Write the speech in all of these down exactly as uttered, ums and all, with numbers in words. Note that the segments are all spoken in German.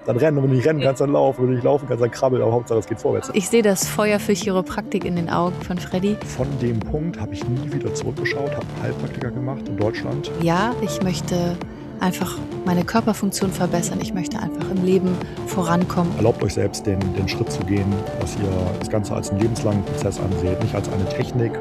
dann rennen. Und wenn du nicht rennen kannst, dann laufen. Wenn du nicht laufen kannst, dann krabbeln. Aber Hauptsache, es geht vorwärts. Ich sehe das Feuer für Chiropraktik in den Augen von Freddy. Von dem Punkt habe ich nie wieder zurückgeschaut, habe einen Heilpraktiker gemacht in Deutschland. Ja, ich möchte einfach meine Körperfunktion verbessern. Ich möchte einfach im Leben vorankommen. Erlaubt euch selbst, den, den Schritt zu gehen, dass ihr das Ganze als einen lebenslangen Prozess anseht, nicht als eine Technik.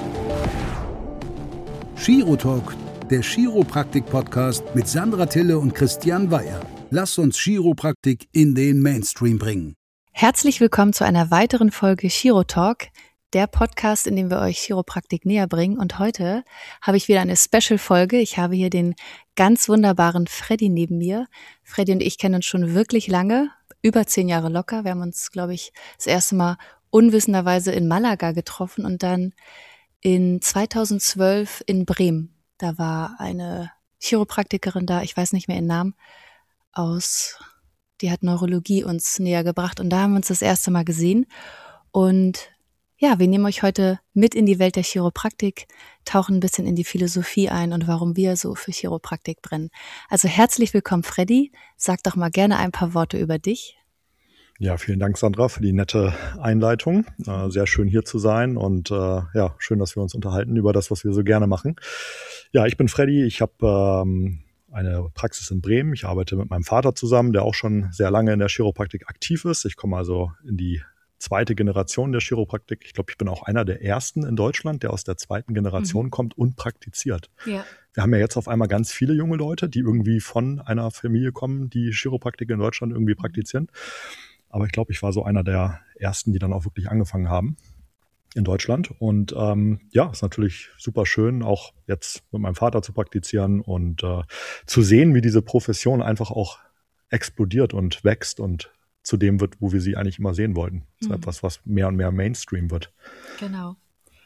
Chirotalk, der Chiropraktik-Podcast mit Sandra Tille und Christian Weyer. Lass uns Chiropraktik in den Mainstream bringen. Herzlich willkommen zu einer weiteren Folge Chirotalk, der Podcast, in dem wir euch Chiropraktik näher bringen. Und heute habe ich wieder eine Special-Folge. Ich habe hier den ganz wunderbaren Freddy neben mir. Freddy und ich kennen uns schon wirklich lange, über zehn Jahre locker. Wir haben uns, glaube ich, das erste Mal unwissenderweise in Malaga getroffen und dann in zweitausendzwölf in Bremen. Da war eine Chiropraktikerin da, ich weiß nicht mehr ihren Namen, aus, die hat Neurologie uns näher gebracht und da haben wir uns das erste Mal gesehen. Und ja, wir nehmen euch heute mit in die Welt der Chiropraktik, tauchen ein bisschen in die Philosophie ein und warum wir so für Chiropraktik brennen. Also herzlich willkommen, Freddy. Sag doch mal gerne ein paar Worte über dich. Ja, vielen Dank, Sandra, für die nette Einleitung. Äh, sehr schön, hier zu sein und äh, ja, schön, dass wir uns unterhalten über das, was wir so gerne machen. Ja, ich bin Freddy. Ich habe ähm, eine Praxis in Bremen. Ich arbeite mit meinem Vater zusammen, der auch schon sehr lange in der Chiropraktik aktiv ist. Ich komme also in die zweite Generation der Chiropraktik. Ich glaube, ich bin auch einer der ersten in Deutschland, der aus der zweiten Generation mhm. kommt und praktiziert. Ja. Wir haben ja jetzt auf einmal ganz viele junge Leute, die irgendwie von einer Familie kommen, die Chiropraktik in Deutschland irgendwie praktizieren. Aber ich glaube, ich war so einer der ersten, die dann auch wirklich angefangen haben in Deutschland. Und ähm, ja, ist natürlich super schön, auch jetzt mit meinem Vater zu praktizieren und äh, zu sehen, wie diese Profession einfach auch explodiert und wächst und zu dem wird, wo wir sie eigentlich immer sehen wollten. Das ist mhm. etwas, was mehr und mehr Mainstream wird. Genau.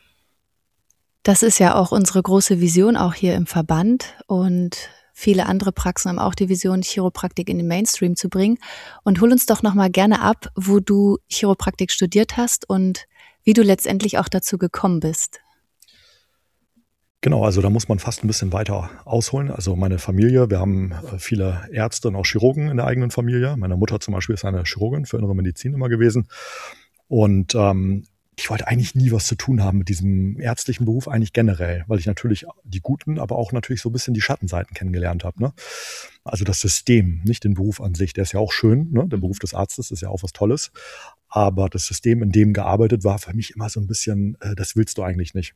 Das ist ja auch unsere große Vision, auch hier im Verband. Und viele andere Praxen haben auch die Vision, Chiropraktik in den Mainstream zu bringen. Und hol uns doch nochmal gerne ab, wo du Chiropraktik studiert hast und wie du letztendlich auch dazu gekommen bist. Genau, also da muss man fast ein bisschen weiter ausholen. Also meine Familie, wir haben viele Ärzte und auch Chirurgen in der eigenen Familie. Meine Mutter zum Beispiel ist eine Chirurgin für innere Medizin immer gewesen. Und ähm, ich wollte eigentlich nie was zu tun haben mit diesem ärztlichen Beruf, eigentlich generell, weil ich natürlich die guten, aber auch natürlich so ein bisschen die Schattenseiten kennengelernt habe. Ne? Also das System, nicht den Beruf an sich, der ist ja auch schön, ne? Der Beruf des Arztes ist ja auch was Tolles. Aber das System, in dem gearbeitet war, für mich immer so ein bisschen, äh, das willst du eigentlich nicht.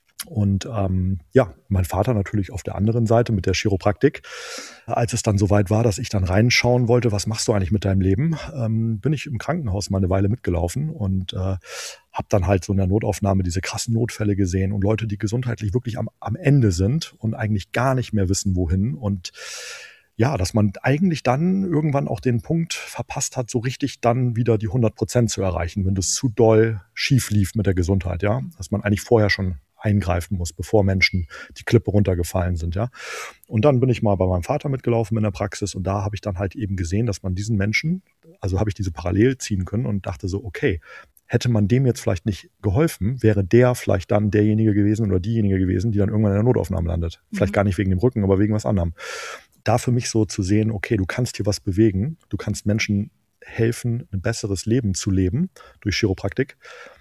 Und ähm, ja, mein Vater natürlich auf der anderen Seite mit der Chiropraktik. Als es dann soweit war, dass ich dann reinschauen wollte, was machst du eigentlich mit deinem Leben, ähm, bin ich im Krankenhaus mal eine Weile mitgelaufen und äh, habe dann halt so in der Notaufnahme diese krassen Notfälle gesehen und Leute, die gesundheitlich wirklich am, am Ende sind und eigentlich gar nicht mehr wissen, wohin. Und ja, dass man eigentlich dann irgendwann auch den Punkt verpasst hat, so richtig dann wieder die hundert Prozent zu erreichen, wenn das zu doll schief lief mit der Gesundheit, ja, dass man eigentlich vorher schon eingreifen muss, bevor Menschen die Klippe runtergefallen sind, ja. Und dann bin ich mal bei meinem Vater mitgelaufen in der Praxis und da habe ich dann halt eben gesehen, dass man diesen Menschen, also habe ich diese parallel ziehen können und dachte so, okay, hätte man dem jetzt vielleicht nicht geholfen, wäre der vielleicht dann derjenige gewesen oder diejenige gewesen, die dann irgendwann in der Notaufnahme landet. Mhm. Vielleicht gar nicht wegen dem Rücken, aber wegen was anderem. Da für mich so zu sehen, okay, du kannst hier was bewegen, du kannst Menschen helfen, ein besseres Leben zu leben durch Chiropraktik.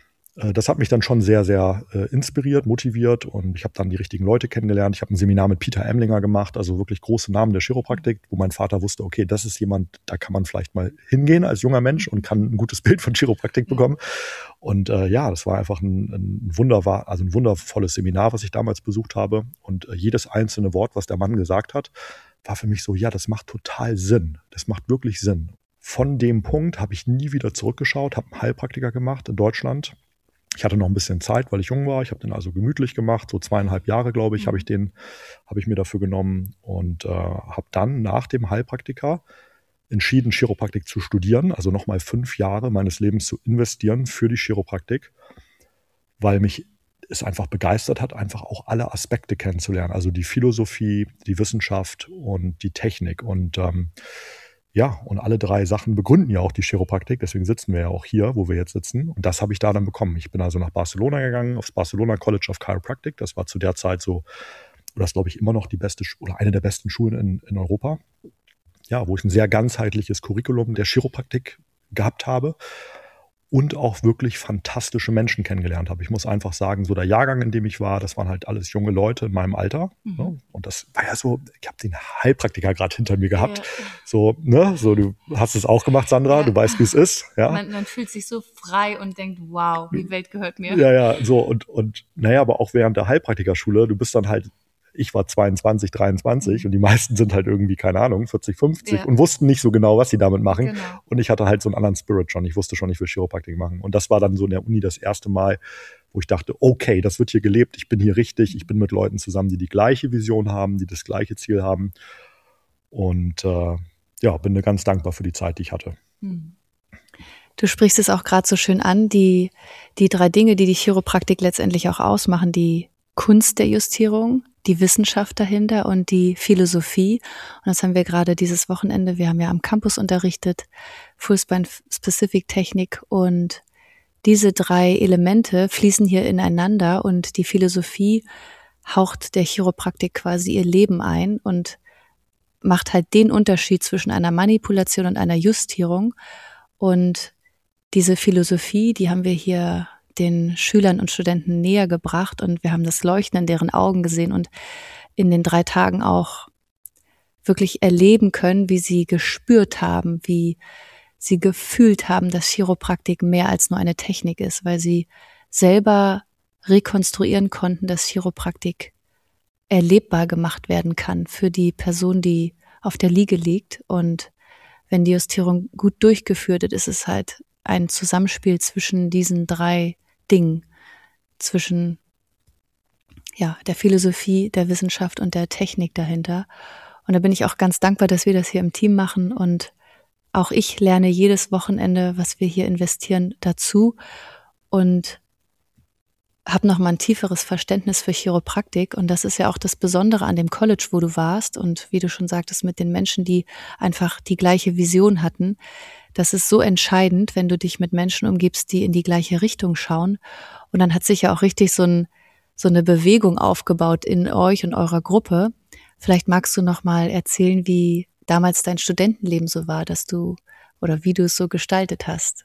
Das hat mich dann schon sehr, sehr äh, inspiriert, motiviert und ich habe dann die richtigen Leute kennengelernt. Ich habe ein Seminar mit Peter Emlinger gemacht, also wirklich große Namen der Chiropraktik, wo mein Vater wusste, okay, das ist jemand, da kann man vielleicht mal hingehen als junger Mensch und kann ein gutes Bild von Chiropraktik bekommen. Und äh, ja, das war einfach ein, ein wunderbar, also ein wundervolles Seminar, was ich damals besucht habe. Und äh, jedes einzelne Wort, was der Mann gesagt hat, war für mich so, ja, das macht total Sinn. Das macht wirklich Sinn. Von dem Punkt habe ich nie wieder zurückgeschaut, habe einen Heilpraktiker gemacht in Deutschland. Ich hatte noch ein bisschen Zeit, weil ich jung war. Ich habe den also gemütlich gemacht, so zweieinhalb Jahre, glaube ich, habe ich den, habe ich mir dafür genommen und äh, habe dann nach dem Heilpraktiker entschieden, Chiropraktik zu studieren, also nochmal fünf Jahre meines Lebens zu investieren für die Chiropraktik, weil mich es einfach begeistert hat, einfach auch alle Aspekte kennenzulernen, also die Philosophie, die Wissenschaft und die Technik und ähm, ja, und alle drei Sachen begründen ja auch die Chiropraktik, deswegen sitzen wir ja auch hier, wo wir jetzt sitzen. Und das habe ich da dann bekommen. Ich bin also nach Barcelona gegangen, aufs Barcelona College of Chiropractic. Das war zu der Zeit so, das glaube ich immer noch die beste oder eine der besten Schulen in, in Europa. ja, wo ich ein sehr ganzheitliches Curriculum der Chiropraktik gehabt habe und auch wirklich fantastische Menschen kennengelernt habe. Ich muss einfach sagen, so der Jahrgang, in dem ich war, das waren halt alles junge Leute in meinem Alter. Mhm. Ne? Und das war ja so, ich habe den Heilpraktiker gerade hinter mir gehabt. Ja. So, ne, so, du hast es auch gemacht, Sandra, ja. Du weißt, wie es ist. Ja. Man, man fühlt sich so frei und denkt, wow, die Welt gehört mir. Ja, ja, so und, und naja, aber auch während der Heilpraktikerschule, du bist dann halt, ich war zweiundzwanzig, dreiundzwanzig und die meisten sind halt irgendwie, keine Ahnung, vierzig, fünfzig ja. und wussten nicht so genau, was sie damit machen. Genau. Und ich hatte halt so einen anderen Spirit schon. Ich wusste schon, ich will Chiropraktik machen. Und das war dann so in der Uni das erste Mal, wo ich dachte, okay, das wird hier gelebt, ich bin hier richtig, ich bin mit Leuten zusammen, die die gleiche Vision haben, die das gleiche Ziel haben. Und äh, ja, bin mir ganz dankbar für die Zeit, die ich hatte. Du sprichst es auch gerade so schön an, die, die drei Dinge, die die Chiropraktik letztendlich auch ausmachen, die Kunst der Justierung, die Wissenschaft dahinter und die Philosophie. Und das haben wir gerade dieses Wochenende, wir haben ja am Campus unterrichtet, Full Spine Specific Technik, und diese drei Elemente fließen hier ineinander und die Philosophie haucht der Chiropraktik quasi ihr Leben ein und macht halt den Unterschied zwischen einer Manipulation und einer Justierung. Und diese Philosophie, die haben wir hier den Schülern und Studenten näher gebracht und wir haben das Leuchten in deren Augen gesehen und in den drei Tagen auch wirklich erleben können, wie sie gespürt haben, wie sie gefühlt haben, dass Chiropraktik mehr als nur eine Technik ist, weil sie selber rekonstruieren konnten, dass Chiropraktik erlebbar gemacht werden kann für die Person, die auf der Liege liegt. Und wenn die Justierung gut durchgeführt wird, ist es halt ein Zusammenspiel zwischen diesen drei Dingen, zwischen ja der Philosophie, der Wissenschaft und der Technik dahinter. Und da bin ich auch ganz dankbar, dass wir das hier im Team machen und auch ich lerne jedes Wochenende, was wir hier investieren, dazu und habe nochmal ein tieferes Verständnis für Chiropraktik. Und das ist ja auch das Besondere an dem College, wo du warst und wie du schon sagtest, mit den Menschen, die einfach die gleiche Vision hatten. Das ist so entscheidend, wenn du dich mit Menschen umgibst, die in die gleiche Richtung schauen. Und dann hat sich ja auch richtig so, ein, so eine Bewegung aufgebaut in euch und eurer Gruppe. Vielleicht magst du noch mal erzählen, wie damals dein Studentenleben so war, dass du oder wie du es so gestaltet hast.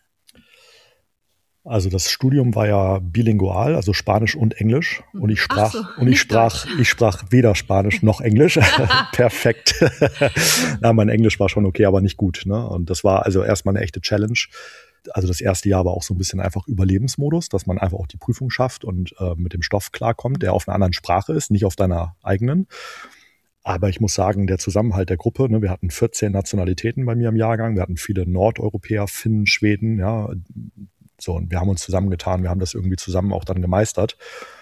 Also das Studium war ja bilingual, also Spanisch und Englisch. Und ich sprach, so, und ich sprach, ich sprach weder Spanisch noch Englisch. Perfekt. Ja, mein Englisch war schon okay, aber nicht gut, ne? Und das war also erstmal eine echte Challenge. Also das erste Jahr war auch so ein bisschen einfach Überlebensmodus, dass man einfach auch die Prüfung schafft und äh, mit dem Stoff klarkommt, der auf einer anderen Sprache ist, nicht auf deiner eigenen. Aber ich muss sagen, der Zusammenhalt der Gruppe, ne, wir hatten vierzehn Nationalitäten bei mir im Jahrgang, wir hatten viele Nordeuropäer, Finnen, Schweden, ja, so, und wir haben uns zusammengetan, wir haben das irgendwie zusammen auch dann gemeistert.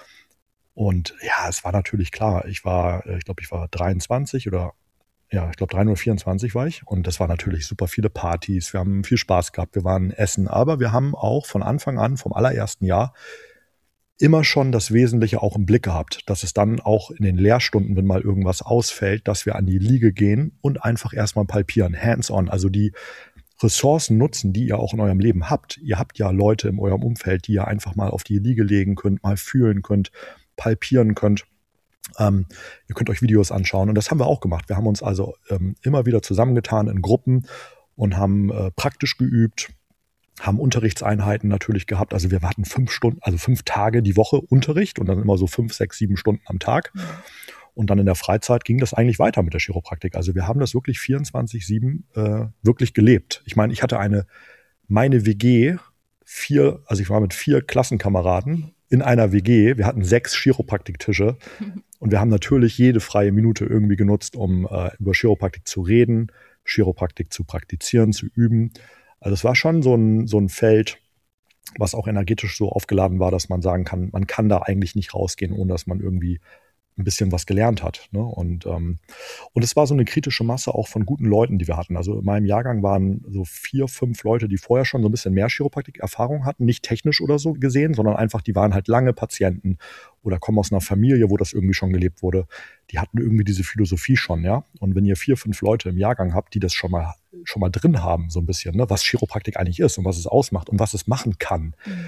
Und ja, es war natürlich klar, ich war, ich glaube, ich war dreiundzwanzig oder, ja, ich glaube dreiundzwanzig oder vierundzwanzig war ich. Und das war natürlich super viele Partys, wir haben viel Spaß gehabt, wir waren essen. Aber wir haben auch von Anfang an, vom allerersten Jahr, immer schon das Wesentliche auch im Blick gehabt, dass es dann auch in den Lehrstunden, wenn mal irgendwas ausfällt, dass wir an die Liege gehen und einfach erstmal palpieren, hands-on, also die Ressourcen nutzen, die ihr auch in eurem Leben habt. Ihr habt ja Leute in eurem Umfeld, die ihr einfach mal auf die Liege legen könnt, mal fühlen könnt, palpieren könnt. Ähm, ihr könnt euch Videos anschauen und das haben wir auch gemacht. Wir haben uns also ähm, immer wieder zusammengetan in Gruppen und haben äh, praktisch geübt, haben Unterrichtseinheiten natürlich gehabt. Also wir hatten fünf Stunden, also fünf Tage die Woche Unterricht und dann immer so fünf, sechs, sieben Stunden am Tag. Mhm. Und dann in der Freizeit ging das eigentlich weiter mit der Chiropraktik. Also wir haben das wirklich vierundzwanzig sieben äh, wirklich gelebt. Ich meine, ich hatte eine, meine W G, vier, also ich war mit vier Klassenkameraden in einer W G. Wir hatten sechs Chiropraktiktische und wir haben natürlich jede freie Minute irgendwie genutzt, um äh, über Chiropraktik zu reden, Chiropraktik zu praktizieren, zu üben. Also es war schon so ein, so ein Feld, was auch energetisch so aufgeladen war, dass man sagen kann, man kann da eigentlich nicht rausgehen, ohne dass man irgendwie ein bisschen was gelernt hat. Ne? Und, ähm, und es war so eine kritische Masse auch von guten Leuten, die wir hatten. Also in meinem Jahrgang waren so vier, fünf Leute, die vorher schon so ein bisschen mehr Chiropraktik-Erfahrung hatten, nicht technisch oder so gesehen, sondern einfach, die waren halt lange Patienten oder kommen aus einer Familie, wo das irgendwie schon gelebt wurde. Die hatten irgendwie diese Philosophie schon, ja. Und wenn ihr vier, fünf Leute im Jahrgang habt, die das schon mal schon mal drin haben, so ein bisschen, ne, was Chiropraktik eigentlich ist und was es ausmacht und was es machen kann, mhm.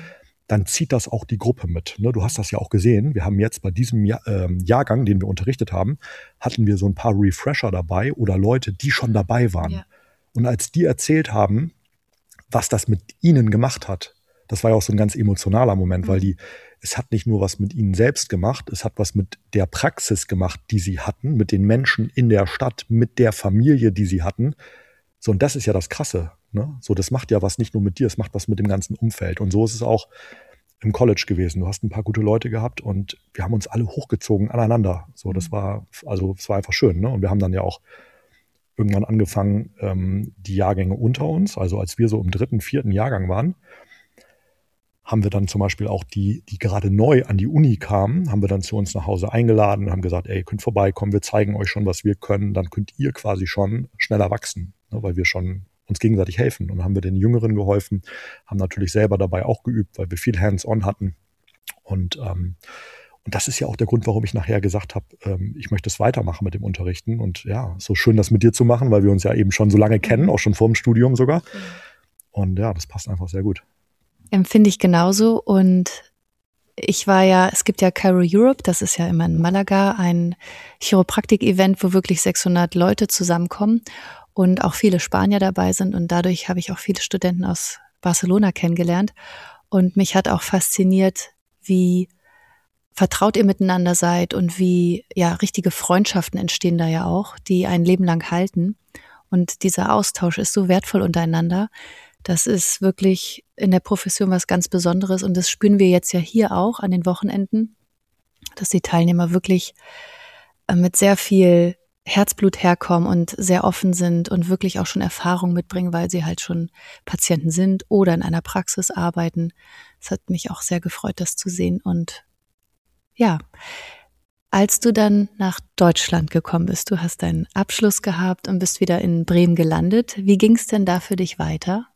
dann zieht das auch die Gruppe mit. Ne? Du hast das ja auch gesehen. Wir haben jetzt bei diesem Jahr, äh, Jahrgang, den wir unterrichtet haben, hatten wir so ein paar Refresher dabei oder Leute, die schon dabei waren. Ja. Und als die erzählt haben, was das mit ihnen gemacht hat, das war ja auch so ein ganz emotionaler Moment, mhm. weil die, es hat nicht nur was mit ihnen selbst gemacht, es hat was mit der Praxis gemacht, die sie hatten, mit den Menschen in der Stadt, mit der Familie, die sie hatten. So, und das ist ja das Krasse. Ne? So, das macht ja was nicht nur mit dir, es macht was mit dem ganzen Umfeld. Und so ist es auch im College gewesen. Du hast ein paar gute Leute gehabt und wir haben uns alle hochgezogen aneinander. So, das war, also, es war einfach schön. Ne? Und wir haben dann ja auch irgendwann angefangen, ähm, die Jahrgänge unter uns, also als wir so im dritten, vierten Jahrgang waren, haben wir dann zum Beispiel auch die, die gerade neu an die Uni kamen, haben wir dann zu uns nach Hause eingeladen und haben gesagt, ey, ihr könnt vorbeikommen, wir zeigen euch schon, was wir können, dann könnt ihr quasi schon schneller wachsen, ne, weil wir schon uns gegenseitig helfen. Und dann haben wir den Jüngeren geholfen, haben natürlich selber dabei auch geübt, weil wir viel Hands-on hatten. Und, ähm, und das ist ja auch der Grund, warum ich nachher gesagt habe, ähm, ich möchte es weitermachen mit dem Unterrichten. Und ja, so schön, das mit dir zu machen, weil wir uns ja eben schon so lange kennen, auch schon vor dem Studium sogar. Und ja, das passt einfach sehr gut. Empfinde ich genauso. Und ich war ja, es gibt ja Chiro Europe, das ist ja immer in Malaga, ein Chiropraktik-Event, wo wirklich sechshundert Leute zusammenkommen und auch viele Spanier dabei sind. Und dadurch habe ich auch viele Studenten aus Barcelona kennengelernt. Und mich hat auch fasziniert, wie vertraut ihr miteinander seid und wie ja richtige Freundschaften entstehen da ja auch, die ein Leben lang halten. Und dieser Austausch ist so wertvoll untereinander. Das ist wirklich in der Profession was ganz Besonderes. Und das spüren wir jetzt ja hier auch an den Wochenenden, dass die Teilnehmer wirklich mit sehr viel Herzblut herkommen und sehr offen sind und wirklich auch schon Erfahrung mitbringen, weil sie halt schon Patienten sind oder in einer Praxis arbeiten. Es hat mich auch sehr gefreut, das zu sehen. Und ja, als du dann nach Deutschland gekommen bist, du hast deinen Abschluss gehabt und bist wieder in Bremen gelandet. Wie ging es denn da für dich weiter?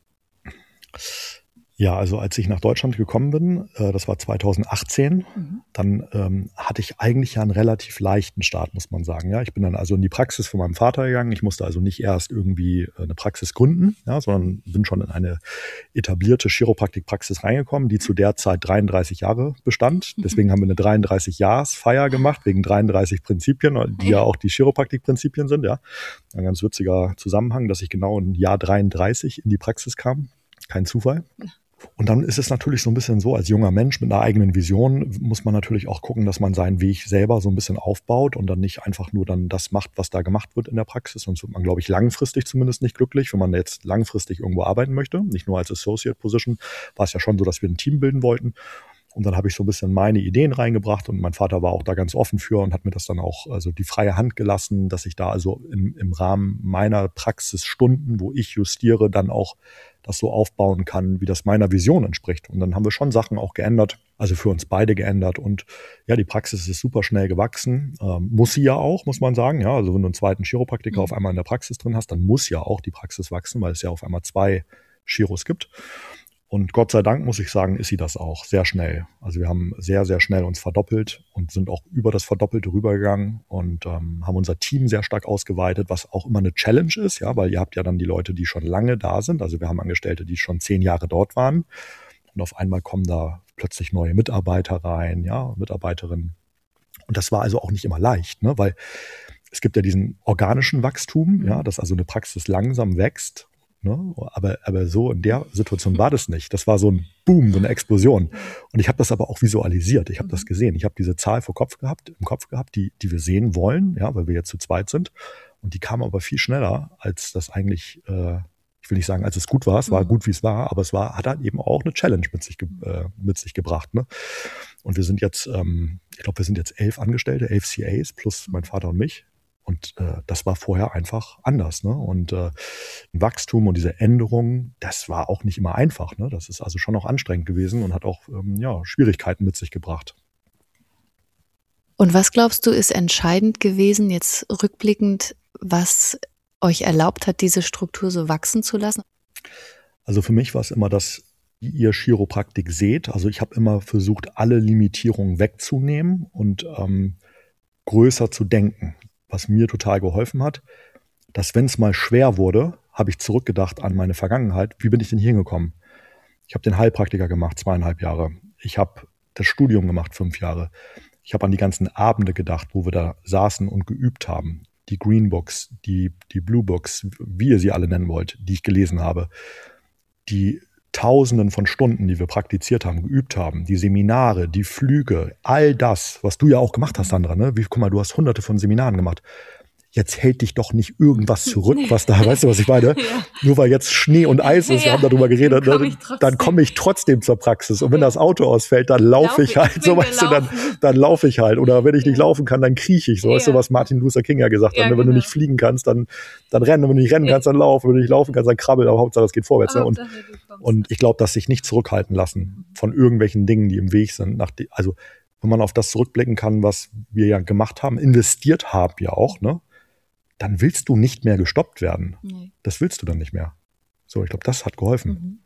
Ja, also als ich nach Deutschland gekommen bin, äh, das war zweitausendachtzehn, mhm. dann ähm, hatte ich eigentlich ja einen relativ leichten Start, muss man sagen. Ja, ich bin dann also in die Praxis von meinem Vater gegangen. Ich musste also nicht erst irgendwie eine Praxis gründen, ja, sondern bin schon in eine etablierte Chiropraktikpraxis reingekommen, die zu der Zeit dreiunddreißig Jahre bestand. Deswegen haben wir eine dreiunddreißig-Jahres-Feier gemacht, wegen dreiunddreißig Prinzipien, die ja auch die Chiropraktikprinzipien sind. Ja, ein ganz witziger Zusammenhang, dass ich genau im Jahr dreiunddreißig in die Praxis kam. Kein Zufall. Und dann ist es natürlich so ein bisschen so, als junger Mensch mit einer eigenen Vision muss man natürlich auch gucken, dass man seinen Weg selber so ein bisschen aufbaut und dann nicht einfach nur dann das macht, was da gemacht wird in der Praxis. Sonst wird man, glaube ich, langfristig zumindest nicht glücklich, wenn man jetzt langfristig irgendwo arbeiten möchte. Nicht nur als Associate Position. War es ja schon so, dass wir ein Team bilden wollten. Und dann habe ich so ein bisschen meine Ideen reingebracht und mein Vater war auch da ganz offen für und hat mir das dann auch also die freie Hand gelassen, dass ich da also im, im Rahmen meiner Praxisstunden, wo ich justiere, dann auch das so aufbauen kann, wie das meiner Vision entspricht. Und dann haben wir schon Sachen auch geändert, also für uns beide geändert. Und ja, die Praxis ist super schnell gewachsen. Ähm, muss sie ja auch, muss man sagen. Ja, also wenn du einen zweiten Chiropraktiker mhm. auf einmal in der Praxis drin hast, dann muss ja auch die Praxis wachsen, weil es ja auf einmal zwei Chiros gibt. Und Gott sei Dank, muss ich sagen, ist sie das auch sehr schnell. Also wir haben sehr, sehr schnell uns verdoppelt und sind auch über das Verdoppelte rübergegangen und ähm, haben unser Team sehr stark ausgeweitet, was auch immer eine Challenge ist, ja, weil ihr habt ja dann die Leute, die schon lange da sind. Also wir haben Angestellte, die schon zehn Jahre dort waren und auf einmal kommen da plötzlich neue Mitarbeiter rein, ja, Mitarbeiterinnen. Und das war also auch nicht immer leicht, ne, weil es gibt ja diesen organischen Wachstum, ja, dass also eine Praxis langsam wächst. Ne? Aber, aber so in der Situation war das nicht. Das war so ein Boom, so eine Explosion. Und ich habe das aber auch visualisiert. Ich habe das gesehen. Ich habe diese Zahl vor Kopf gehabt, im Kopf gehabt, die, die wir sehen wollen, ja, weil wir jetzt zu zweit sind. Und die kam aber viel schneller, als das eigentlich, äh, ich will nicht sagen, als es gut war. Es war gut, wie es war, aber es war, hat halt eben auch eine Challenge mit sich, ge, äh, mit sich gebracht. Ne? Und wir sind jetzt, ähm, ich glaube, wir sind jetzt elf Angestellte, elf C As plus mein Vater und mich. Und äh, das war vorher einfach anders. Ne? Und äh, Wachstum und diese Änderungen, das war auch nicht immer einfach. Ne? Das ist also schon auch anstrengend gewesen und hat auch ähm, ja, Schwierigkeiten mit sich gebracht. Und was glaubst du, ist entscheidend gewesen, jetzt rückblickend, was euch erlaubt hat, diese Struktur so wachsen zu lassen? Also für mich war es immer das, wie ihr Chiropraktik seht. Also ich habe immer versucht, alle Limitierungen wegzunehmen und ähm, größer zu denken. Was mir total geholfen hat, dass wenn es mal schwer wurde, habe ich zurückgedacht an meine Vergangenheit. Wie bin ich denn hier hingekommen? Ich habe den Heilpraktiker gemacht, zweieinhalb Jahre. Ich habe das Studium gemacht, fünf Jahre. Ich habe an die ganzen Abende gedacht, wo wir da saßen und geübt haben. Die Green Books, die, die Blue Books, wie ihr sie alle nennen wollt, die ich gelesen habe. Die Tausenden von Stunden, die wir praktiziert haben, geübt haben, die Seminare, die Flüge, all das, was du ja auch gemacht hast, Sandra, ne? Wie, guck mal, du hast hunderte von Seminaren gemacht. Jetzt hält dich doch nicht irgendwas zurück, was da, weißt du, was ich meine? Ja. Nur weil jetzt Schnee und Eis ist, ja, wir haben darüber geredet, dann komme ich, dann komm ich trotzdem zur Praxis. Und wenn ja. das Auto ausfällt, dann laufe Lauf ich halt, so weißt du, dann, dann laufe ich halt. Oder wenn ich ja. nicht laufen kann, dann krieche ich, so ja. weißt du, was Martin Luther King ja gesagt ja, hat. Ne? Wenn genau. du nicht fliegen kannst, dann, dann rennen. Und wenn du nicht rennen ja. kannst, dann laufen. Wenn du nicht laufen kannst, dann krabbel. Aber Hauptsache, es geht vorwärts. Ne? Und, und ich glaube, dass sich nicht zurückhalten lassen von irgendwelchen Dingen, die im Weg sind. Nach die, also, wenn man auf das zurückblicken kann, was wir ja gemacht haben, investiert haben ja auch, ne? Dann willst du nicht mehr gestoppt werden. Nee. Das willst du dann nicht mehr. So, ich glaube, das hat geholfen.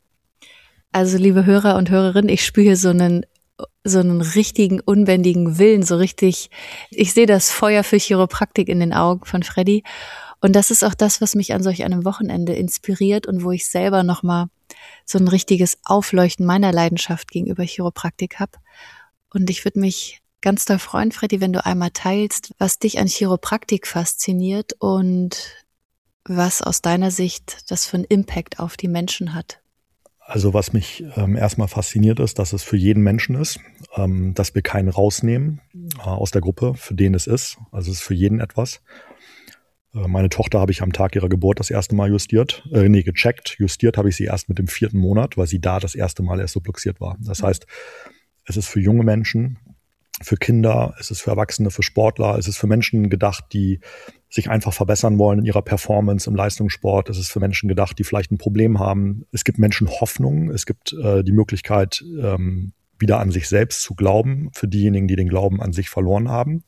Also, liebe Hörer und Hörerinnen, ich spüre hier so einen, so einen richtigen, unbändigen Willen, so richtig, ich sehe das Feuer für Chiropraktik in den Augen von Freddy. Und das ist auch das, was mich an solch einem Wochenende inspiriert und wo ich selber nochmal so ein richtiges Aufleuchten meiner Leidenschaft gegenüber Chiropraktik habe. Und ich würde mich ganz doll freuen, Freddy, wenn du einmal teilst, was dich an Chiropraktik fasziniert und was aus deiner Sicht das für einen Impact auf die Menschen hat. Also was mich ähm, erstmal fasziniert ist, dass es für jeden Menschen ist, ähm, dass wir keinen rausnehmen äh, aus der Gruppe, für den es ist. Also es ist für jeden etwas. Äh, meine Tochter habe ich am Tag ihrer Geburt das erste Mal justiert, äh, nee, gecheckt. Justiert habe ich sie erst mit dem vierten Monat, weil sie da das erste Mal erst subluxiert war. Das heißt, es ist für junge Menschen, für Kinder, es ist für Erwachsene, für Sportler, es ist für Menschen gedacht, die sich einfach verbessern wollen in ihrer Performance im Leistungssport. Es ist für Menschen gedacht, die vielleicht ein Problem haben. Es gibt Menschen Hoffnung, es gibt äh, die Möglichkeit, ähm, wieder an sich selbst zu glauben, für diejenigen, die den Glauben an sich verloren haben.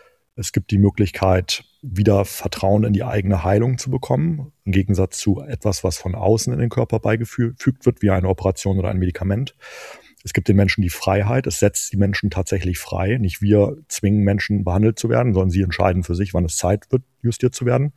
Es gibt die Möglichkeit, wieder Vertrauen in die eigene Heilung zu bekommen, im Gegensatz zu etwas, was von außen in den Körper beigefügt wird, wie eine Operation oder ein Medikament. Es gibt den Menschen die Freiheit, es setzt die Menschen tatsächlich frei. Nicht wir zwingen Menschen behandelt zu werden, sondern sie entscheiden für sich, wann es Zeit wird, justiert zu werden.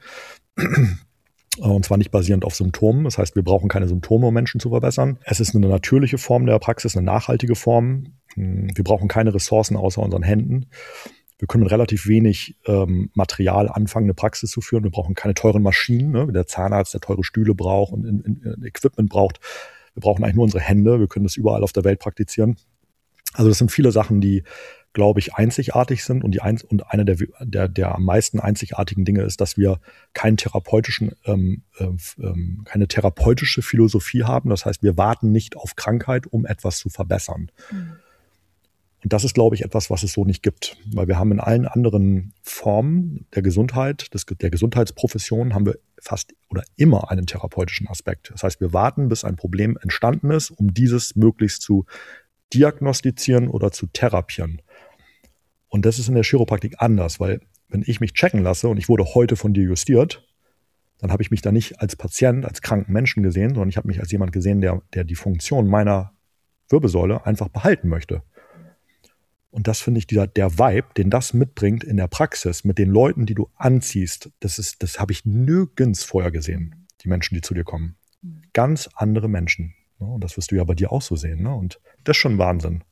Und zwar nicht basierend auf Symptomen. Das heißt, wir brauchen keine Symptome, um Menschen zu verbessern. Es ist eine natürliche Form der Praxis, eine nachhaltige Form. Wir brauchen keine Ressourcen außer unseren Händen. Wir können mit relativ wenig ähm, Material anfangen, eine Praxis zu führen. Wir brauchen keine teuren Maschinen, ne, wie der Zahnarzt, der teure Stühle braucht und in, in, in Equipment braucht. Wir brauchen eigentlich nur unsere Hände. Wir können das überall auf der Welt praktizieren. Also das sind viele Sachen, die, glaube ich, einzigartig sind. Und die ein, und eine der, der, der am meisten einzigartigen Dinge ist, dass wir keinen therapeutischen, ähm, ähm, keine therapeutische Philosophie haben. Das heißt, wir warten nicht auf Krankheit, um etwas zu verbessern. Mhm. Und das ist, glaube ich, etwas, was es so nicht gibt. Weil wir haben in allen anderen Formen der Gesundheit, des, der Gesundheitsprofession, haben wir fast oder immer einen therapeutischen Aspekt. Das heißt, wir warten, bis ein Problem entstanden ist, um dieses möglichst zu diagnostizieren oder zu therapieren. Und das ist in der Chiropraktik anders, weil wenn ich mich checken lasse und ich wurde heute von dir justiert, dann habe ich mich da nicht als Patient, als kranken Menschen gesehen, sondern ich habe mich als jemand gesehen, der, der die Funktion meiner Wirbelsäule einfach behalten möchte. Und das finde ich, dieser, der Vibe, den das mitbringt in der Praxis, mit den Leuten, die du anziehst, das ist, das habe ich nirgends vorher gesehen, die Menschen, die zu dir kommen. Ganz andere Menschen. Und das wirst du ja bei dir auch so sehen. Und das ist schon Wahnsinn.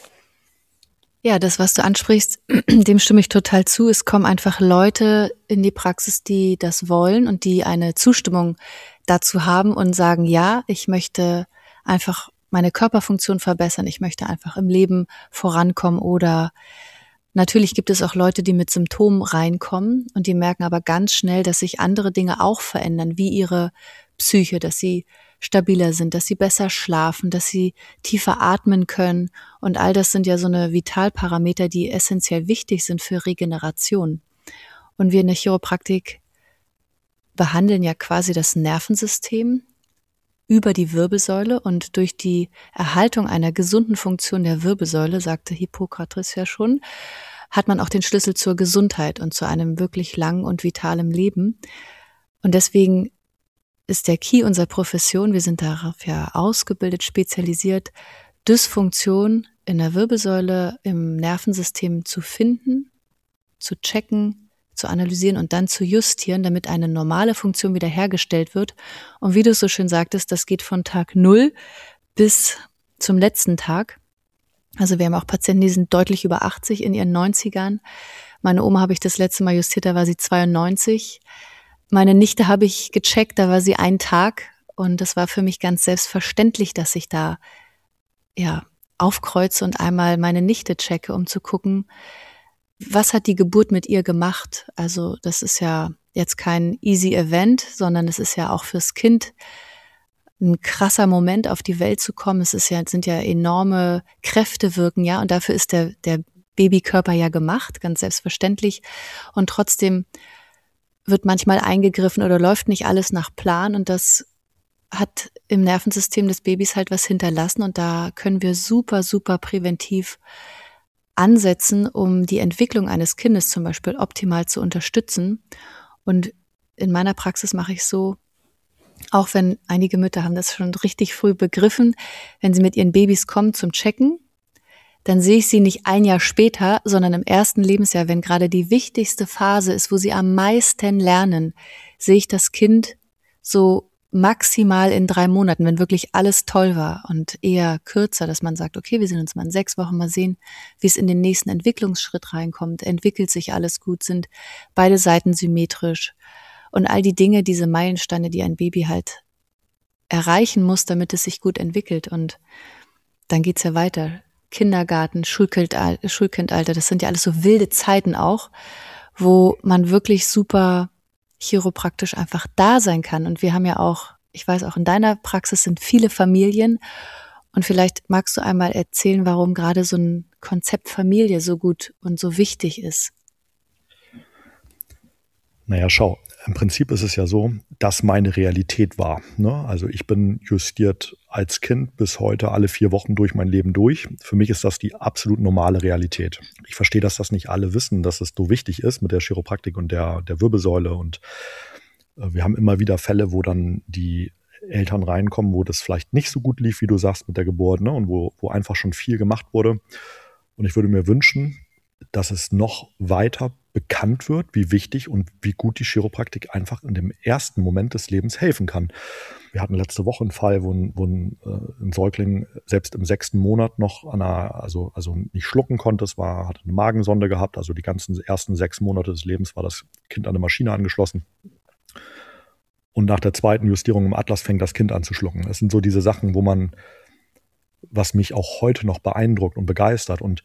Ja, das, was du ansprichst, dem stimme ich total zu. Es kommen einfach Leute in die Praxis, die das wollen und die eine Zustimmung dazu haben und sagen, ja, ich möchte einfach meine Körperfunktion verbessern, ich möchte einfach im Leben vorankommen. Oder natürlich gibt es auch Leute, die mit Symptomen reinkommen und die merken aber ganz schnell, dass sich andere Dinge auch verändern, wie ihre Psyche, dass sie stabiler sind, dass sie besser schlafen, dass sie tiefer atmen können. Und all das sind ja so eine Vitalparameter, die essentiell wichtig sind für Regeneration. Und wir in der Chiropraktik behandeln ja quasi das Nervensystem über die Wirbelsäule, und durch die Erhaltung einer gesunden Funktion der Wirbelsäule, sagte Hippokrates ja schon, hat man auch den Schlüssel zur Gesundheit und zu einem wirklich langen und vitalen Leben. Und deswegen ist der Key unserer Profession, wir sind darauf ja ausgebildet, spezialisiert, Dysfunktion in der Wirbelsäule, im Nervensystem zu finden, zu checken, zu analysieren und dann zu justieren, damit eine normale Funktion wiederhergestellt wird. Und wie du es so schön sagtest, das geht von Tag null bis zum letzten Tag. Also wir haben auch Patienten, die sind deutlich über achtzig in ihren neunzigern. Meine Oma habe ich das letzte Mal justiert, da war sie zweiundneunzig. Meine Nichte habe ich gecheckt, da war sie ein Tag. Und das war für mich ganz selbstverständlich, dass ich da ja aufkreuze und einmal meine Nichte checke, um zu gucken, was hat die Geburt mit ihr gemacht. Also das ist ja jetzt kein easy Event, sondern es ist ja auch fürs Kind ein krasser Moment, auf die Welt zu kommen. Es ist ja, sind ja enorme Kräfte wirken, ja, und dafür ist der, der Babykörper ja gemacht, ganz selbstverständlich. Und trotzdem wird manchmal eingegriffen oder läuft nicht alles nach Plan, und das hat im Nervensystem des Babys halt was hinterlassen, und da können wir super, super präventiv ansetzen, um die Entwicklung eines Kindes zum Beispiel optimal zu unterstützen. Und in meiner Praxis mache ich so, auch wenn einige Mütter haben das schon richtig früh begriffen, wenn sie mit ihren Babys kommen zum Checken, dann sehe ich sie nicht ein Jahr später, sondern im ersten Lebensjahr, wenn gerade die wichtigste Phase ist, wo sie am meisten lernen, sehe ich das Kind so maximal in drei Monaten, wenn wirklich alles toll war, und eher kürzer, dass man sagt, okay, wir sehen uns mal in sechs Wochen, mal sehen, wie es in den nächsten Entwicklungsschritt reinkommt, entwickelt sich alles gut, sind beide Seiten symmetrisch und all die Dinge, diese Meilensteine, die ein Baby halt erreichen muss, damit es sich gut entwickelt. Und dann geht's ja weiter. Kindergarten, Schulkindalter, Schulkindalter, das sind ja alles so wilde Zeiten auch, wo man wirklich super chiropraktisch einfach da sein kann. Und wir haben ja auch, ich weiß auch in deiner Praxis sind viele Familien, und vielleicht magst du einmal erzählen, warum gerade so ein Konzept Familie so gut und so wichtig ist. Naja, schau, im Prinzip ist es ja so, dass meine Realität war. Ne? Also ich bin justiert als Kind bis heute alle vier Wochen durch mein Leben durch. Für mich ist das die absolut normale Realität. Ich verstehe, dass das nicht alle wissen, dass es so wichtig ist mit der Chiropraktik und der, der Wirbelsäule. Und äh, wir haben immer wieder Fälle, wo dann die Eltern reinkommen, wo das vielleicht nicht so gut lief, wie du sagst, mit der Geburt, ne? Und wo, wo einfach schon viel gemacht wurde. Und ich würde mir wünschen, dass es noch weiter bekannt wird, wie wichtig und wie gut die Chiropraktik einfach in dem ersten Moment des Lebens helfen kann. Wir hatten letzte Woche einen Fall, wo ein, wo ein, äh, ein Säugling selbst im sechsten Monat noch an einer, also, also nicht schlucken konnte. Es war, hatte eine Magensonde gehabt, also die ganzen ersten sechs Monate des Lebens war das Kind an eine Maschine angeschlossen. Und nach der zweiten Justierung im Atlas fängt das Kind an zu schlucken. Das sind so diese Sachen, wo man, was mich auch heute noch beeindruckt und begeistert. Und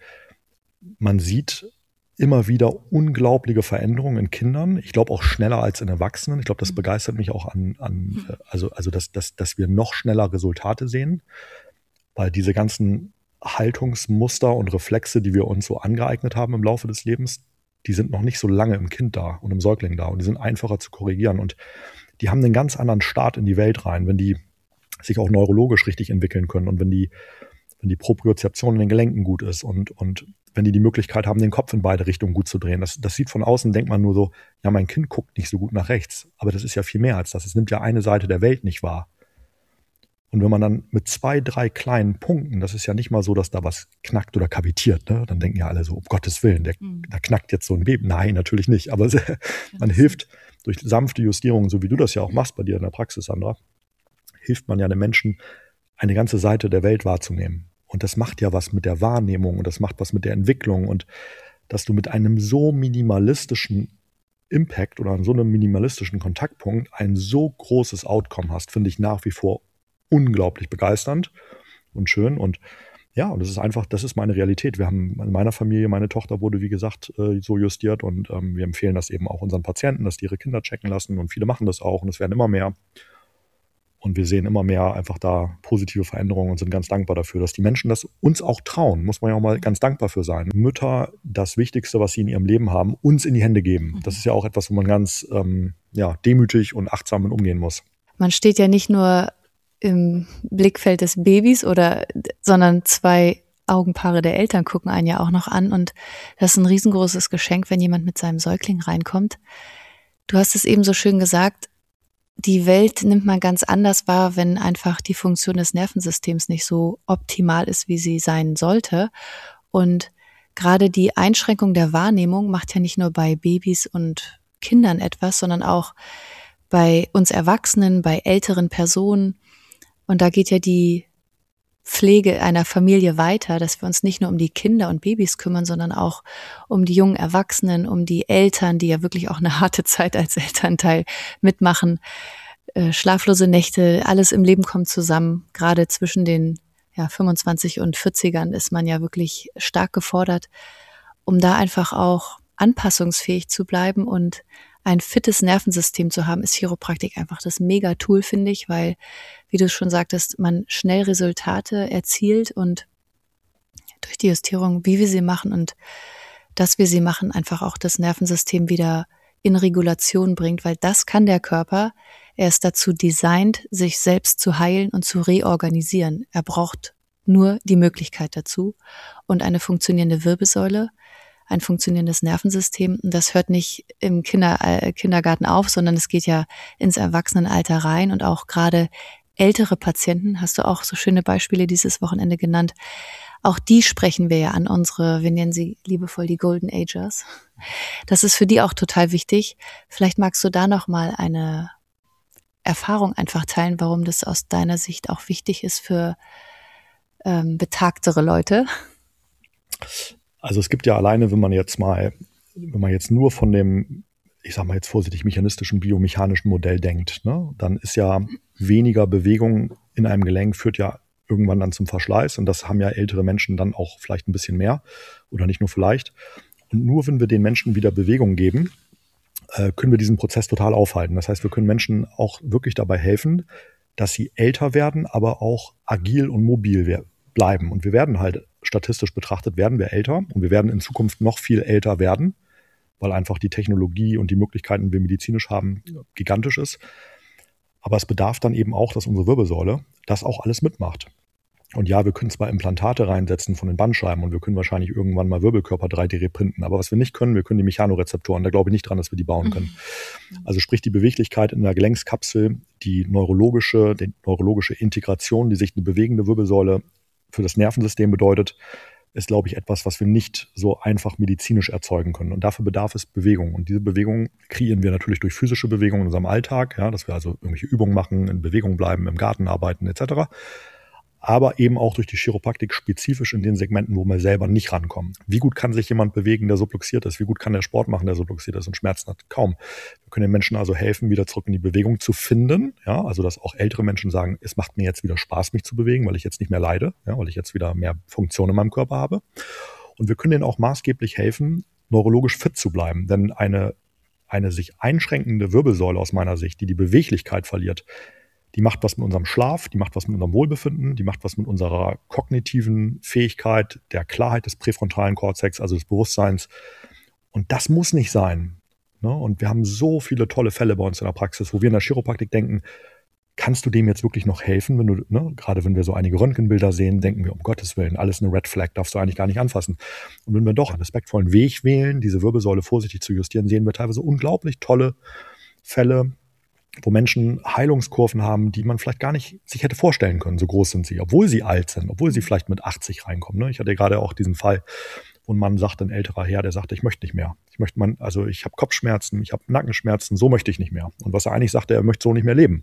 man sieht immer wieder unglaubliche Veränderungen in Kindern. Ich glaube auch schneller als in Erwachsenen. Ich glaube, das begeistert mich auch an, an also, also dass, dass, dass wir noch schneller Resultate sehen, weil diese ganzen Haltungsmuster und Reflexe, die wir uns so angeeignet haben im Laufe des Lebens, die sind noch nicht so lange im Kind da und im Säugling da, und die sind einfacher zu korrigieren, und die haben einen ganz anderen Start in die Welt rein, wenn die sich auch neurologisch richtig entwickeln können und wenn die, wenn die Propriozeption in den Gelenken gut ist und, und wenn die die Möglichkeit haben, den Kopf in beide Richtungen gut zu drehen. Das, das sieht von außen, denkt man nur so, ja, mein Kind guckt nicht so gut nach rechts. Aber das ist ja viel mehr als das. Es nimmt ja eine Seite der Welt nicht wahr. Und wenn man dann mit zwei, drei kleinen Punkten, das ist ja nicht mal so, dass da was knackt oder kavitiert, ne? Dann denken ja alle so, um Gottes Willen, der, mhm. da knackt jetzt so ein Baby. Nein, natürlich nicht. Aber man hilft durch sanfte Justierungen, so wie du das ja auch machst bei dir in der Praxis, Sandra, hilft man ja den Menschen, eine ganze Seite der Welt wahrzunehmen. Und das macht ja was mit der Wahrnehmung und das macht was mit der Entwicklung, und dass du mit einem so minimalistischen Impact oder so einem minimalistischen Kontaktpunkt ein so großes Outcome hast, finde ich nach wie vor unglaublich begeisternd und schön. Und ja, und das ist einfach, das ist meine Realität. Wir haben in meiner Familie, meine Tochter wurde, wie gesagt, so justiert, und ähm, wir empfehlen das eben auch unseren Patienten, dass die ihre Kinder checken lassen, und viele machen das auch, und es werden immer mehr. Und wir sehen immer mehr einfach da positive Veränderungen und sind ganz dankbar dafür, dass die Menschen das uns auch trauen. Muss man ja auch mal ganz dankbar für sein. Mütter das Wichtigste, was sie in ihrem Leben haben, uns in die Hände geben. Das ist ja auch etwas, wo man ganz ähm, ja, demütig und achtsam mit umgehen muss. Man steht ja nicht nur im Blickfeld des Babys, oder, sondern zwei Augenpaare der Eltern gucken einen ja auch noch an. Und das ist ein riesengroßes Geschenk, wenn jemand mit seinem Säugling reinkommt. Du hast es eben so schön gesagt, die Welt nimmt man ganz anders wahr, wenn einfach die Funktion des Nervensystems nicht so optimal ist, wie sie sein sollte. Und gerade die Einschränkung der Wahrnehmung macht ja nicht nur bei Babys und Kindern etwas, sondern auch bei uns Erwachsenen, bei älteren Personen. Und da geht ja die Pflege einer Familie weiter, dass wir uns nicht nur um die Kinder und Babys kümmern, sondern auch um die jungen Erwachsenen, um die Eltern, die ja wirklich auch eine harte Zeit als Elternteil mitmachen. Äh, schlaflose Nächte, alles im Leben kommt zusammen. Gerade zwischen den ja, fünfundzwanzig und vierzigern ist man ja wirklich stark gefordert, um da einfach auch anpassungsfähig zu bleiben und ein fittes Nervensystem zu haben, ist Chiropraktik einfach das Mega-Tool, finde ich, weil, wie du schon sagtest, man schnell Resultate erzielt und durch die Justierung, wie wir sie machen und dass wir sie machen, einfach auch das Nervensystem wieder in Regulation bringt, weil das kann der Körper. Er ist dazu designt, sich selbst zu heilen und zu reorganisieren. Er braucht nur die Möglichkeit dazu und eine funktionierende Wirbelsäule, ein funktionierendes Nervensystem. Das hört nicht im Kinder, äh, Kindergarten auf, sondern es geht ja ins Erwachsenenalter rein und auch gerade ältere Patienten, hast du auch so schöne Beispiele dieses Wochenende genannt, auch die sprechen wir ja an, unsere, wir nennen sie liebevoll die Golden Agers. Das ist für die auch total wichtig. Vielleicht magst du da nochmal eine Erfahrung einfach teilen, warum das aus deiner Sicht auch wichtig ist für ähm, betagtere Leute. Also es gibt ja alleine, wenn man jetzt mal, wenn man jetzt nur von dem, ich sag mal jetzt vorsichtig, mechanistischen, biomechanischen Modell denkt, ne, dann ist ja weniger Bewegung in einem Gelenk führt ja irgendwann dann zum Verschleiß und das haben ja ältere Menschen dann auch vielleicht ein bisschen mehr oder nicht nur vielleicht. Und nur wenn wir den Menschen wieder Bewegung geben, äh, können wir diesen Prozess total aufhalten. Das heißt, wir können Menschen auch wirklich dabei helfen, dass sie älter werden, aber auch agil und mobil werden. bleiben. Und wir werden halt, statistisch betrachtet, werden wir älter und wir werden in Zukunft noch viel älter werden, weil einfach die Technologie und die Möglichkeiten, die wir medizinisch haben, gigantisch ist. Aber es bedarf dann eben auch, dass unsere Wirbelsäule das auch alles mitmacht. Und ja, wir können zwar Implantate reinsetzen von den Bandscheiben und wir können wahrscheinlich irgendwann mal Wirbelkörper drei D reprinten, aber was wir nicht können, wir können die Mechanorezeptoren, da glaube ich nicht dran, dass wir die bauen können. Also sprich die Beweglichkeit in der Gelenkskapsel, die neurologische, die neurologische Integration, die sich eine bewegende Wirbelsäule für das Nervensystem bedeutet, ist, glaube ich, etwas, was wir nicht so einfach medizinisch erzeugen können. Und dafür bedarf es Bewegung. Und diese Bewegung kreieren wir natürlich durch physische Bewegung in unserem Alltag, ja, dass wir also irgendwelche Übungen machen, in Bewegung bleiben, im Garten arbeiten et cetera. Aber eben auch durch die Chiropraktik spezifisch in den Segmenten, wo wir selber nicht rankommen. Wie gut kann sich jemand bewegen, der subluxiert ist? Wie gut kann der Sport machen, der subluxiert ist und Schmerzen hat? Kaum. Wir können den Menschen also helfen, wieder zurück in die Bewegung zu finden. Ja, also dass auch ältere Menschen sagen, es macht mir jetzt wieder Spaß, mich zu bewegen, weil ich jetzt nicht mehr leide, ja, weil ich jetzt wieder mehr Funktion in meinem Körper habe. Und wir können denen auch maßgeblich helfen, neurologisch fit zu bleiben. Denn eine, eine sich einschränkende Wirbelsäule aus meiner Sicht, die die Beweglichkeit verliert, die macht was mit unserem Schlaf, die macht was mit unserem Wohlbefinden, die macht was mit unserer kognitiven Fähigkeit, der Klarheit des präfrontalen Kortex, also des Bewusstseins. Und das muss nicht sein. Ne? Und wir haben so viele tolle Fälle bei uns in der Praxis, wo wir in der Chiropraktik denken, kannst du dem jetzt wirklich noch helfen? Wenn du, ne, gerade wenn wir so einige Röntgenbilder sehen, denken wir, um Gottes Willen, alles eine Red Flag, darfst du eigentlich gar nicht anfassen. Und wenn wir doch einen respektvollen Weg wählen, diese Wirbelsäule vorsichtig zu justieren, sehen wir teilweise unglaublich tolle Fälle, wo Menschen Heilungskurven haben, die man vielleicht gar nicht sich hätte vorstellen können, so groß sind sie, obwohl sie alt sind, obwohl sie vielleicht mit achtzig reinkommen. Ne? Ich hatte gerade auch diesen Fall, wo ein Mann sagte, ein älterer Herr, der sagte, ich möchte nicht mehr. Ich möchte man, also ich habe Kopfschmerzen, ich habe Nackenschmerzen, so möchte ich nicht mehr. Und was er eigentlich sagte, er möchte so nicht mehr leben.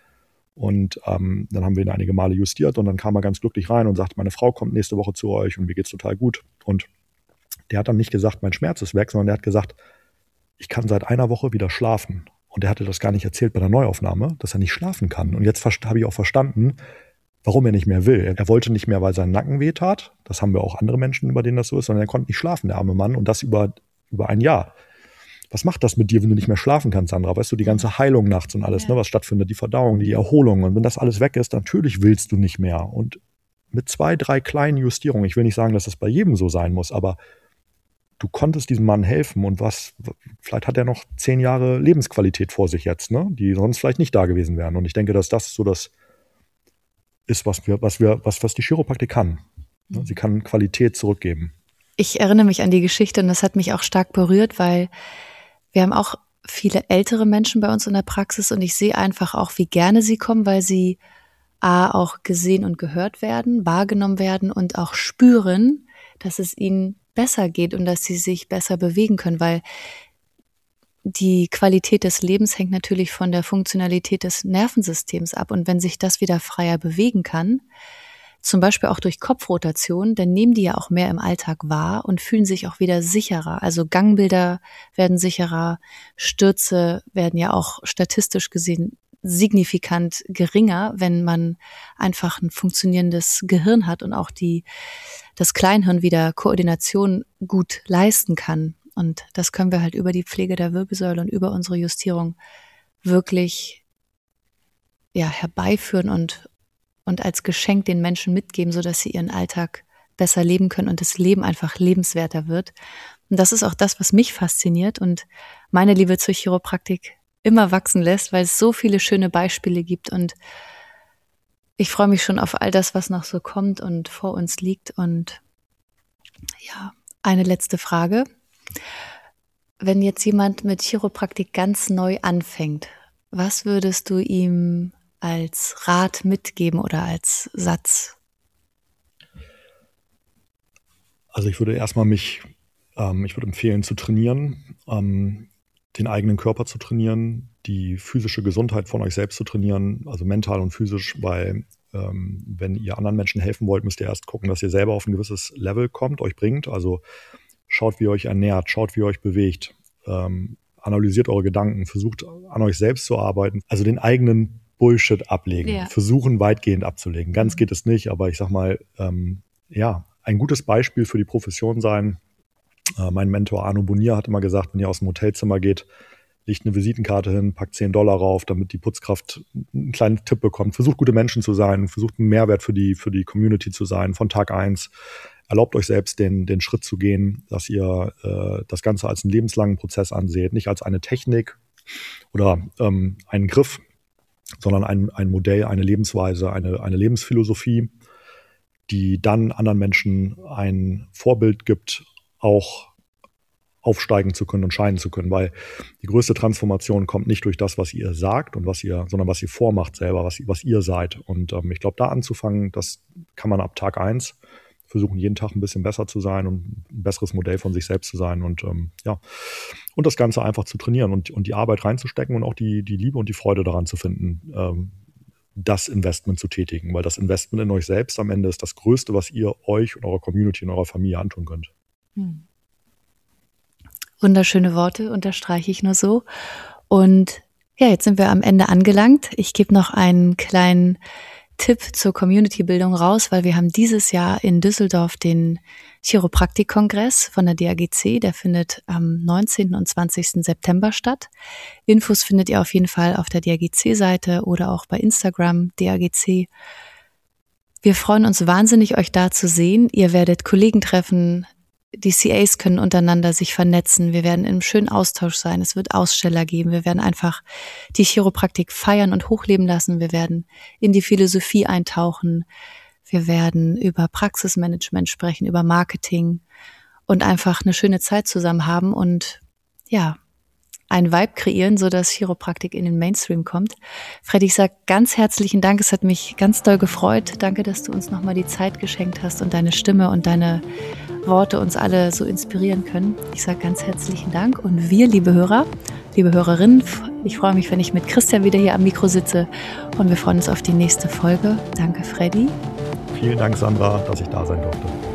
Und ähm, dann haben wir ihn einige Male justiert und dann kam er ganz glücklich rein und sagte, meine Frau kommt nächste Woche zu euch und mir geht's total gut. Und der hat dann nicht gesagt, mein Schmerz ist weg, sondern der hat gesagt, ich kann seit einer Woche wieder schlafen. Und er hatte das gar nicht erzählt bei der Neuaufnahme, dass er nicht schlafen kann. Und jetzt habe ich auch verstanden, warum er nicht mehr will. Er wollte nicht mehr, weil sein Nacken wehtat. Das haben wir auch andere Menschen, bei denen das so ist. Sondern er konnte nicht schlafen, der arme Mann. Und das über, über ein Jahr. Was macht das mit dir, wenn du nicht mehr schlafen kannst, Sandra? Weißt du, die ganze Heilung nachts und alles, ja. ne, was stattfindet, die Verdauung, die Erholung. Und wenn das alles weg ist, natürlich willst du nicht mehr. Und mit zwei, drei kleinen Justierungen, ich will nicht sagen, dass das bei jedem so sein muss, aber du konntest diesem Mann helfen und was, vielleicht hat er noch zehn Jahre Lebensqualität vor sich jetzt, ne, die sonst vielleicht nicht da gewesen wären. Und ich denke, dass das so das ist, was wir, was wir, was, was die Chiropraktik kann. Sie kann Qualität zurückgeben. Ich erinnere mich an die Geschichte und das hat mich auch stark berührt, weil wir haben auch viele ältere Menschen bei uns in der Praxis und ich sehe einfach auch, wie gerne sie kommen, weil sie A, auch gesehen und gehört werden, wahrgenommen werden und auch spüren, dass es ihnen besser geht und dass sie sich besser bewegen können, weil die Qualität des Lebens hängt natürlich von der Funktionalität des Nervensystems ab und wenn sich das wieder freier bewegen kann, zum Beispiel auch durch Kopfrotation, dann nehmen die ja auch mehr im Alltag wahr und fühlen sich auch wieder sicherer. Also Gangbilder werden sicherer, Stürze werden ja auch statistisch gesehen signifikant geringer, wenn man einfach ein funktionierendes Gehirn hat und auch die, das Kleinhirn wieder Koordination gut leisten kann. Und das können wir halt über die Pflege der Wirbelsäule und über unsere Justierung wirklich ja, herbeiführen und, und als Geschenk den Menschen mitgeben, sodass sie ihren Alltag besser leben können und das Leben einfach lebenswerter wird. Und das ist auch das, was mich fasziniert und meine Liebe zur Chiropraktik immer wachsen lässt, weil es so viele schöne Beispiele gibt und ich freue mich schon auf all das, was noch so kommt und vor uns liegt. Und ja, eine letzte Frage. Wenn jetzt jemand mit Chiropraktik ganz neu anfängt, was würdest du ihm als Rat mitgeben oder als Satz? Also ich würde erstmal mich, ähm, ich würde empfehlen zu trainieren, ähm, den eigenen Körper zu trainieren, die physische Gesundheit von euch selbst zu trainieren, also mental und physisch, weil ähm, wenn ihr anderen Menschen helfen wollt, müsst ihr erst gucken, dass ihr selber auf ein gewisses Level kommt, euch bringt. Also schaut, wie ihr euch ernährt, schaut, wie ihr euch bewegt, ähm, analysiert eure Gedanken, versucht an euch selbst zu arbeiten, also den eigenen Bullshit ablegen, ja. Versuchen weitgehend abzulegen. Ganz mhm. geht es nicht, aber ich sag mal, ähm, ja, ein gutes Beispiel für die Profession sein. Äh, mein Mentor Arno Bonier hat immer gesagt, wenn ihr aus dem Hotelzimmer geht, legt eine Visitenkarte hin, packt zehn Dollar rauf, damit die Putzkraft einen kleinen Tipp bekommt. Versucht, gute Menschen zu sein, versucht, einen Mehrwert für die, für die Community zu sein, von Tag eins. Erlaubt euch selbst den, den Schritt zu gehen, dass ihr äh, das Ganze als einen lebenslangen Prozess anseht, nicht als eine Technik oder ähm, einen Griff, sondern ein, ein Modell, eine Lebensweise, eine, eine Lebensphilosophie, die dann anderen Menschen ein Vorbild gibt, auch aufsteigen zu können und scheinen zu können, weil die größte Transformation kommt nicht durch das, was ihr sagt und was ihr, sondern was ihr vormacht selber, was, was ihr seid. Und ähm, ich glaube, da anzufangen, das kann man ab Tag eins versuchen, jeden Tag ein bisschen besser zu sein und ein besseres Modell von sich selbst zu sein und ähm, ja, und das Ganze einfach zu trainieren und, und die Arbeit reinzustecken und auch die, die Liebe und die Freude daran zu finden, ähm, das Investment zu tätigen, weil das Investment in euch selbst am Ende ist das Größte, was ihr euch und eurer Community und eurer Familie antun könnt. Hm. Wunderschöne Worte, unterstreiche ich nur so. Und ja, jetzt sind wir am Ende angelangt. Ich gebe noch einen kleinen Tipp zur Community-Bildung raus, weil wir haben dieses Jahr in Düsseldorf den Chiropraktik-Kongress von der D A G C. Der findet am neunzehnten und zwanzigsten September statt. Infos findet ihr auf jeden Fall auf der D A G C-Seite oder auch bei Instagram D A G C. Wir freuen uns wahnsinnig, euch da zu sehen. Ihr werdet Kollegen treffen, die C As können untereinander sich vernetzen. Wir werden im schönen Austausch sein. Es wird Aussteller geben. Wir werden einfach die Chiropraktik feiern und hochleben lassen. Wir werden in die Philosophie eintauchen. Wir werden über Praxismanagement sprechen, über Marketing und einfach eine schöne Zeit zusammen haben und ja, einen Vibe kreieren, sodass Chiropraktik in den Mainstream kommt. Freddy, ich sage ganz herzlichen Dank. Es hat mich ganz doll gefreut. Danke, dass du uns nochmal die Zeit geschenkt hast und deine Stimme und deine Worte uns alle so inspirieren können. Ich sage ganz herzlichen Dank. Und wir, liebe Hörer, liebe Hörerinnen, ich freue mich, wenn ich mit Christian wieder hier am Mikro sitze und wir freuen uns auf die nächste Folge. Danke, Freddy. Vielen Dank, Sandra, dass ich da sein durfte.